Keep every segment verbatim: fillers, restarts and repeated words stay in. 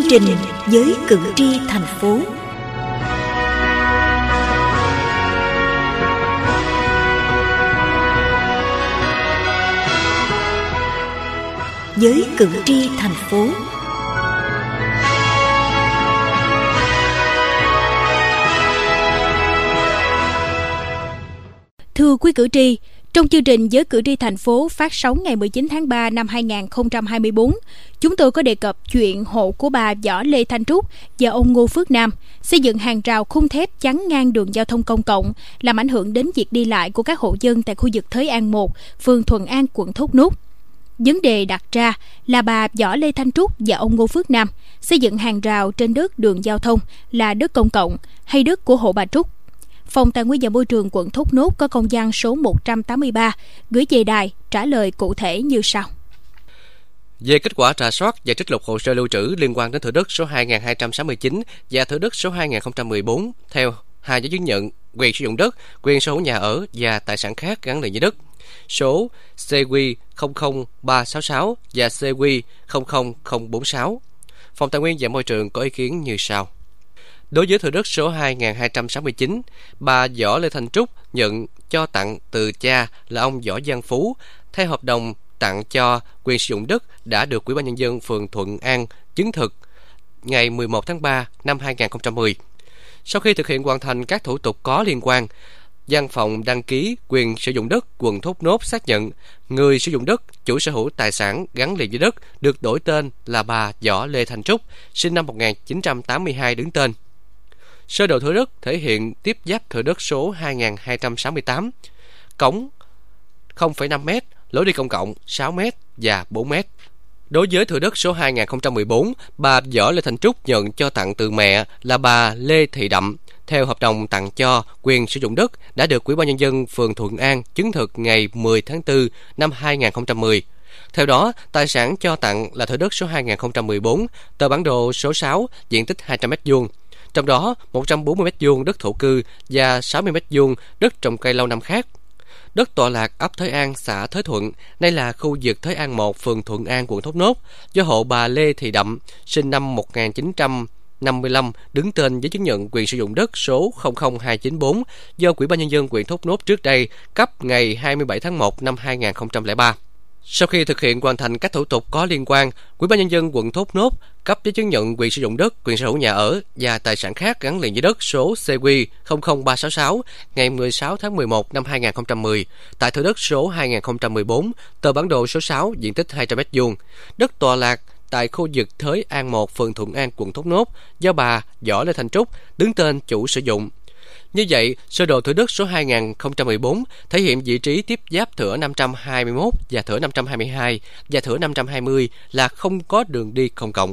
trình với cử tri thành phố. Với cử tri thành phố. Thưa quý cử tri, trong chương trình Với cử tri thành phố phát sóng ngày mười chín tháng ba năm hai nghìn không trăm hai mươi tư, chúng tôi có đề cập chuyện hộ của bà Võ Lê Thanh Trúc và ông Ngô Phước Nam xây dựng hàng rào khung thép chắn ngang đường giao thông công cộng, làm ảnh hưởng đến việc đi lại của các hộ dân tại khu vực Thới An một, phường Thuận An, quận Thốt Nốt. Vấn đề đặt ra là bà Võ Lê Thanh Trúc và ông Ngô Phước Nam xây dựng hàng rào trên đất đường giao thông là đất công cộng hay đất của hộ bà Trúc. Phòng Tài nguyên và Môi trường quận Thốt Nốt có công văn số một trăm tám mươi ba gửi về đài trả lời cụ thể như sau. Về kết quả rà soát và trích lục hồ sơ lưu trữ liên quan đến thửa đất số hai nghìn hai trăm sáu mươi chín và thửa đất số hai nghìn không trăm mười bốn theo hai giấy chứng nhận quyền sử dụng đất, quyền sở hữu nhà ở và tài sản khác gắn liền với đất, số C Q không không ba sáu sáu và C Q không không không bốn sáu. Phòng Tài nguyên và Môi trường có ý kiến như sau. Đối với thửa đất số hai nghìn hai trăm sáu mươi chín, bà Võ Lê Thanh Trúc nhận cho tặng từ cha là ông Võ Văn Phú theo hợp đồng tặng cho quyền sử dụng đất đã được Ủy ban Nhân dân phường Thuận An chứng thực ngày mười một tháng ba năm hai nghìn không trăm mười. Sau khi thực hiện hoàn thành các thủ tục có liên quan, Văn phòng đăng ký quyền sử dụng đất quận Thốt Nốt xác nhận người sử dụng đất, chủ sở hữu tài sản gắn liền với đất được đổi tên là bà Võ Lê Thanh Trúc, sinh năm một nghìn chín trăm tám mươi hai đứng tên. Sơ đồ thửa đất thể hiện tiếp giáp thửa đất số hai nghìn hai trăm sáu mươi tám, cống không phẩy năm mét, lối đi công cộng sáu mét và bốn mét. Đối với thửa đất số hai nghìn không trăm mười bốn, bà Võ Lê Thanh Trúc nhận cho tặng từ mẹ là bà Lê Thị Đậm theo hợp đồng tặng cho quyền sử dụng đất đã được Ủy ban Nhân dân phường Thuận An chứng thực ngày mười tháng tư năm hai nghìn không trăm mười. Theo đó, tài sản cho tặng là thửa đất số hai nghìn không trăm mười bốn, tờ bản đồ số sáu, diện tích hai trăm mét vuông. Trong đó, một trăm bốn mươi mét vuông đất thổ cư và sáu mươi mét vuông đất trồng cây lâu năm khác. Đất tọa lạc ấp Thới An, xã Thới Thuận, nay là khu vực Thới An một, phường Thuận An, quận Thốt Nốt, do hộ bà Lê Thị Đậm, sinh năm một nghìn chín trăm năm mươi lăm, đứng tên giấy chứng nhận quyền sử dụng đất số không không hai chín bốn do Ủy ban Nhân dân huyện Thốt Nốt trước đây cấp ngày hai mươi bảy tháng một năm hai nghìn không trăm lẻ ba. Sau khi thực hiện hoàn thành các thủ tục có liên quan, Ủy ban Nhân dân quận Thốt Nốt cấp giấy chứng nhận quyền sử dụng đất, quyền sở hữu nhà ở và tài sản khác gắn liền với đất số C Q không không ba sáu sáu ngày mười sáu tháng mười một năm hai nghìn không trăm mười tại thửa đất số hai nghìn không trăm mười bốn, tờ bản đồ số sáu, diện tích hai trăm mét vuông, đất tọa lạc tại khu vực Thới An một, phường Thuận An, quận Thốt Nốt do bà Võ Lê Thanh Trúc đứng tên chủ sử dụng. Như vậy, sơ đồ thửa đất số hai nghìn không trăm mười bốn thể hiện vị trí tiếp giáp thửa năm trăm hai mươi mốt và thửa năm trăm hai mươi hai và thửa năm trăm hai mươi là không có đường đi công cộng.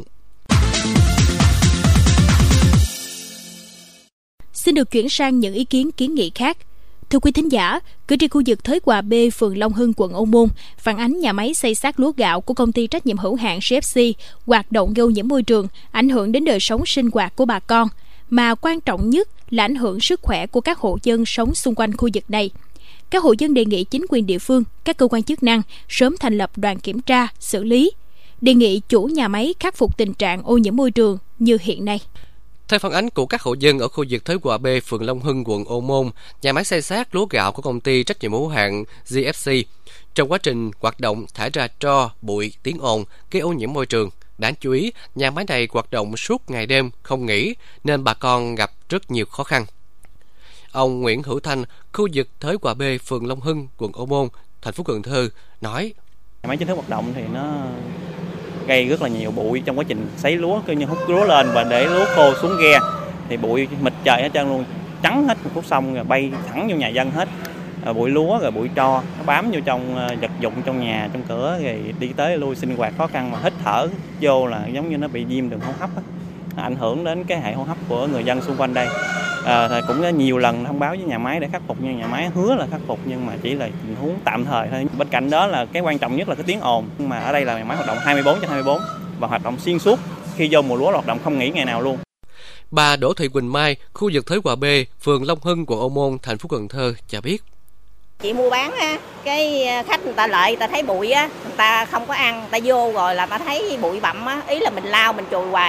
Xin được chuyển sang những ý kiến kiến nghị khác. Thưa quý thính giả, cử tri khu vực Thới Hòa B, phường Long Hưng, quận Ô Môn phản ánh nhà máy xay sát lúa gạo của công ty trách nhiệm hữu hạn xê ép xê hoạt động gây ô nhiễm môi trường, ảnh hưởng đến đời sống sinh hoạt của bà con, mà quan trọng nhất là ảnh hưởng sức khỏe của các hộ dân sống xung quanh khu vực này. Các hộ dân đề nghị chính quyền địa phương, các cơ quan chức năng sớm thành lập đoàn kiểm tra, xử lý. Đề nghị chủ nhà máy khắc phục tình trạng ô nhiễm môi trường như hiện nay. Theo phản ánh của các hộ dân ở khu vực Thới Hòa B, phường Long Hưng, quận Ô Môn, nhà máy xay sát lúa gạo của công ty trách nhiệm hữu hạn giê ép xê trong quá trình hoạt động thải ra tro, bụi, tiếng ồn gây ô nhiễm môi trường. Đáng chú ý, nhà máy này hoạt động suốt ngày đêm không nghỉ nên bà con gặp rất nhiều khó khăn. Ông Nguyễn Hữu Thanh, khu vực Thới Hòa B, phường Long Hưng, quận Ô Môn, thành phố Cần Thơ nói: Nhà máy chính thức hoạt động thì nó gây rất là nhiều bụi trong quá trình sấy lúa, cứ như hút lúa lên và để lúa khô xuống ghe thì bụi mịt trời hết trơn luôn, trắng hết một khúc sông rồi bay thẳng vô nhà dân hết. Rồi bụi lúa rồi bụi tro nó bám vô trong vật dụng trong nhà, trong cửa, rồi đi tới lui sinh hoạt khó khăn, mà hít thở vô là giống như nó bị viêm đường hô hấp á, ảnh hưởng đến cái hệ hô hấp của người dân xung quanh đây. À, thì cũng có nhiều lần thông báo với nhà máy để khắc phục, nhưng nhà máy hứa là khắc phục nhưng mà chỉ là tình huống tạm thời thôi. Bên cạnh đó là cái quan trọng nhất là cái tiếng ồn, mà ở đây là nhà máy hoạt động hai mươi bốn trên hai mươi bốn và hoạt động xuyên suốt, khi vô mùa lúa hoạt động không nghỉ ngày nào luôn. Bà Đỗ Thị Quỳnh Mai, khu vực Thới Hòa B, phường Long Hưng, quận Ô Môn, thành phố Cần Thơ cho biết: Chị mua bán á, cái khách người ta lợi, người ta thấy bụi á, người ta không có ăn, người ta vô rồi là ta thấy bụi bặm á, ý là mình lau mình chùi hoài,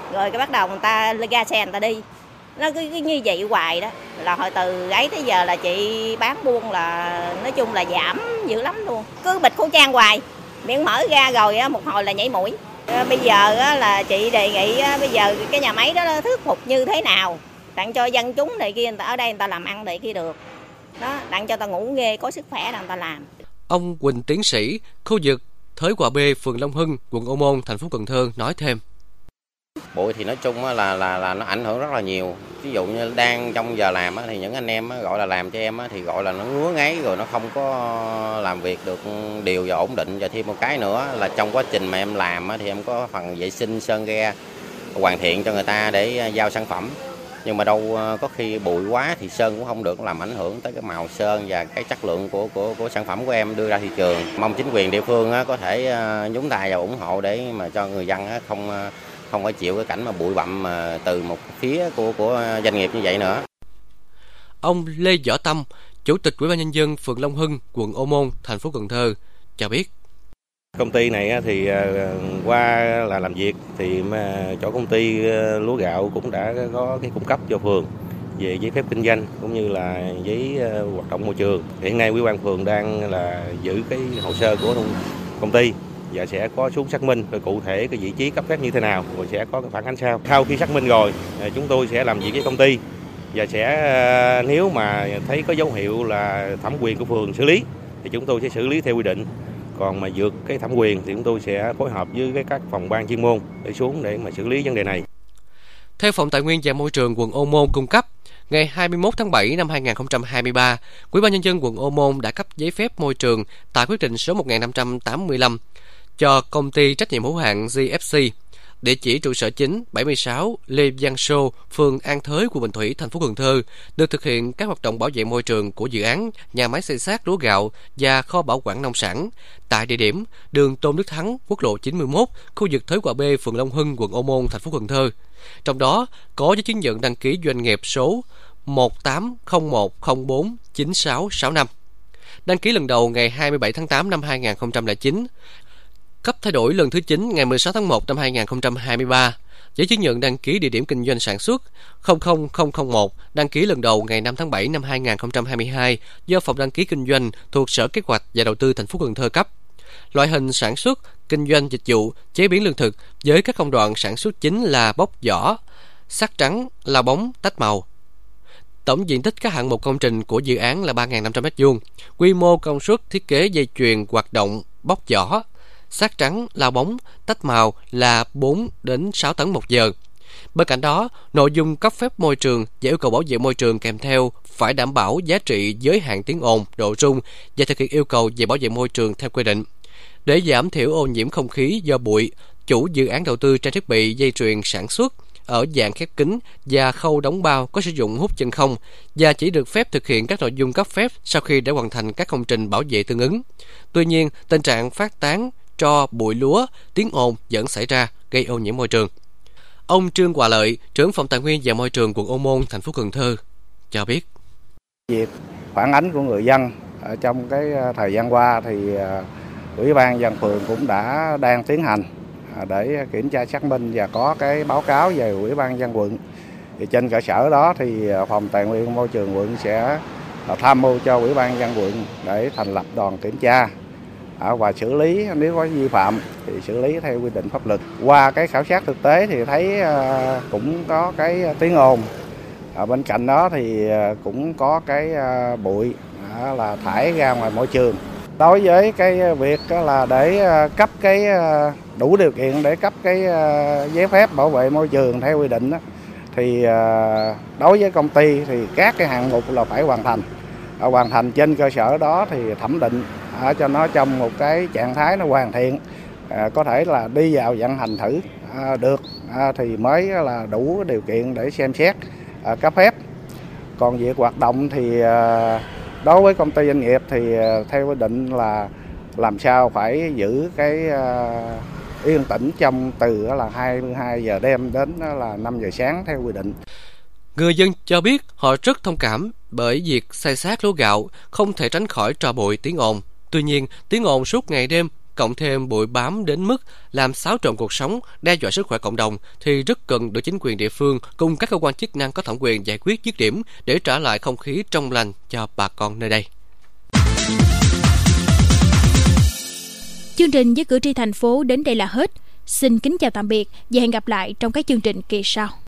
rồi cái bắt đầu người ta ra xe người ta đi. Nó cứ, cứ như vậy hoài đó, là hồi từ ấy tới giờ là chị bán buôn là nói chung là giảm dữ lắm luôn. Cứ bịt khẩu trang hoài, miệng mở ra rồi một hồi là nhảy mũi. Bây giờ là chị đề nghị bây giờ cái nhà máy đó thuyết phục như thế nào, tặng cho dân chúng này kia, người ta ở đây người ta làm ăn này kia được. Đó, tặng cho ta ngủ nghề có sức khỏe là người ta làm. Ông Quỳnh Tiến Sĩ, khu vực Thới Hòa B, phường Long Hưng, quận Ô Môn, thành phố Cần Thơ nói thêm. Bụi thì nói chung là là là nó ảnh hưởng rất là nhiều. Ví dụ như đang trong giờ làm thì những anh em gọi là làm cho em thì gọi là nó ngứa ngáy, rồi nó không có làm việc được đều và ổn định. Và thêm một cái nữa là trong quá trình mà em làm thì em có phần vệ sinh sơn ghe hoàn thiện cho người ta để giao sản phẩm. Nhưng mà đâu có khi bụi quá thì sơn cũng không được, làm ảnh hưởng tới cái màu sơn và cái chất lượng của của của sản phẩm của em đưa ra thị trường. Mong chính quyền địa phương có thể nhúng tay vào ủng hộ để mà cho người dân không không phải chịu cái cảnh mà bụi bặm mà từ một phía của của doanh nghiệp như vậy nữa. Ông Lê Võ Tâm, Chủ tịch Ủy ban nhân dân phường Long Hưng, quận Ô Môn, thành phố Cần Thơ cho biết. Công ty này thì qua là làm việc thì chỗ công ty lúa gạo cũng đã có cái cung cấp cho phường về giấy phép kinh doanh cũng như là giấy hoạt động môi trường. Hiện nay Ủy ban phường đang là giữ cái hồ sơ của công ty và sẽ có xuống xác minh rồi cụ thể cái vị trí cấp phép như thế nào, rồi sẽ có cái phản ánh sau. Sau khi xác minh rồi, chúng tôi sẽ làm việc với công ty và sẽ nếu mà thấy có dấu hiệu là thẩm quyền của phường xử lý thì chúng tôi sẽ xử lý theo quy định. Còn mà vượt cái thẩm quyền thì chúng tôi sẽ phối hợp với các phòng ban chuyên môn để xuống để mà xử lý vấn đề này. Theo Phòng Tài nguyên và Môi trường quận Ô Môn cung cấp, ngày hai mươi mốt tháng bảy năm hai nghìn không trăm hai mươi ba, Ủy ban nhân dân quận Ô Môn đã cấp giấy phép môi trường tại quyết định số một nghìn năm trăm tám mươi lăm cho công ty trách nhiệm hữu hạn giê ép xê, địa chỉ trụ sở chính bảy mươi sáu Lê Văn Sô, phường An Thới, quận Bình Thủy, thành phố Cần Thơ, được thực hiện các hoạt động bảo vệ môi trường của dự án nhà máy xây xát lúa gạo và kho bảo quản nông sản tại địa điểm đường Tôn Đức Thắng, quốc lộ chín mươi mốt, khu vực Thới Hòa B, phường Long Hưng, quận Ô Môn, thành phố Cần Thơ. Trong đó có giấy chứng nhận đăng ký doanh nghiệp số một tám không một không bốn chín sáu sáu năm, đăng ký lần đầu ngày hai mươi bảy tháng tám năm hai nghìn không trăm lẻ chín, cấp thay đổi lần thứ chín ngày mười sáu tháng một năm hai nghìn không trăm hai mươi ba, giấy chứng nhận đăng ký địa điểm kinh doanh sản xuất không không không không một, đăng ký lần đầu ngày năm tháng bảy năm hai nghìn không trăm hai mươi hai do Phòng đăng ký kinh doanh thuộc Sở Kế hoạch và Đầu tư thành phố Cần Thơ cấp. Loại hình sản xuất, kinh doanh dịch vụ, chế biến lương thực với các công đoạn sản xuất chính là bóc vỏ, sắt trắng, lau bóng, tách màu. Tổng diện tích các hạng mục công trình của dự án là ba nghìn năm trăm mét vuông, quy mô công suất thiết kế dây chuyền hoạt động bóc vỏ, sắt trắng, lau bóng, tách màu là bốn đến sáu tấn một giờ. Bên cạnh đó, nội dung cấp phép môi trường và yêu cầu bảo vệ môi trường kèm theo phải đảm bảo giá trị giới hạn tiếng ồn, độ rung và thực hiện yêu cầu về bảo vệ môi trường theo quy định. Để giảm thiểu ô nhiễm không khí do bụi, chủ dự án đầu tư trang thiết bị dây chuyền sản xuất ở dạng khép kín và khâu đóng bao có sử dụng hút chân không và chỉ được phép thực hiện các nội dung cấp phép sau khi đã hoàn thành các công trình bảo vệ tương ứng. Tuy nhiên, tình trạng phát tán tro, bụi lúa, tiếng ồn vẫn xảy ra gây ô nhiễm môi trường. Ông Trương Hòa Lợi, trưởng Phòng Tài nguyên và Môi trường quận Ô Môn, thành phố Cần Thơ cho biết. Việc phản ánh của người dân ở trong cái thời gian qua thì Ủy ban dân phường cũng đã đang tiến hành để kiểm tra xác minh và có cái báo cáo về Ủy ban dân quận. Thì trên cơ sở đó thì Phòng Tài nguyên Môi trường quận sẽ tham mưu cho Ủy ban dân quận để thành lập đoàn kiểm tra và xử lý nếu có vi phạm thì xử lý theo quy định pháp luật. Qua cái khảo sát thực tế thì thấy cũng có cái tiếng ồn. Ở bên cạnh đó thì cũng có cái bụi là thải ra ngoài môi trường. Đối với cái việc là để cấp cái đủ điều kiện để cấp cái giấy phép bảo vệ môi trường theo quy định thì đối với công ty thì các cái hạng mục là phải hoàn thành. Hoàn thành trên cơ sở đó thì thẩm định cho nó trong một cái trạng thái nó hoàn thiện, có thể là đi vào vận hành thử được thì mới là đủ điều kiện để xem xét cấp phép. Còn việc hoạt động thì đối với công ty doanh nghiệp thì theo quy định là làm sao phải giữ cái yên tĩnh trong từ là hai mươi hai giờ đêm đến là năm giờ sáng theo quy định. Người dân cho biết họ rất thông cảm bởi việc xây xát lúa gạo không thể tránh khỏi tro bụi, tiếng ồn. Tuy nhiên, tiếng ồn suốt ngày đêm cộng thêm bụi bám đến mức làm xáo trộn cuộc sống, đe dọa sức khỏe cộng đồng, thì rất cần được chính quyền địa phương cùng các cơ quan chức năng có thẩm quyền giải quyết dứt điểm để trả lại không khí trong lành cho bà con nơi đây. Chương trình với cử tri thành phố đến đây là hết. Xin kính chào tạm biệt và hẹn gặp lại trong các chương trình kỳ sau.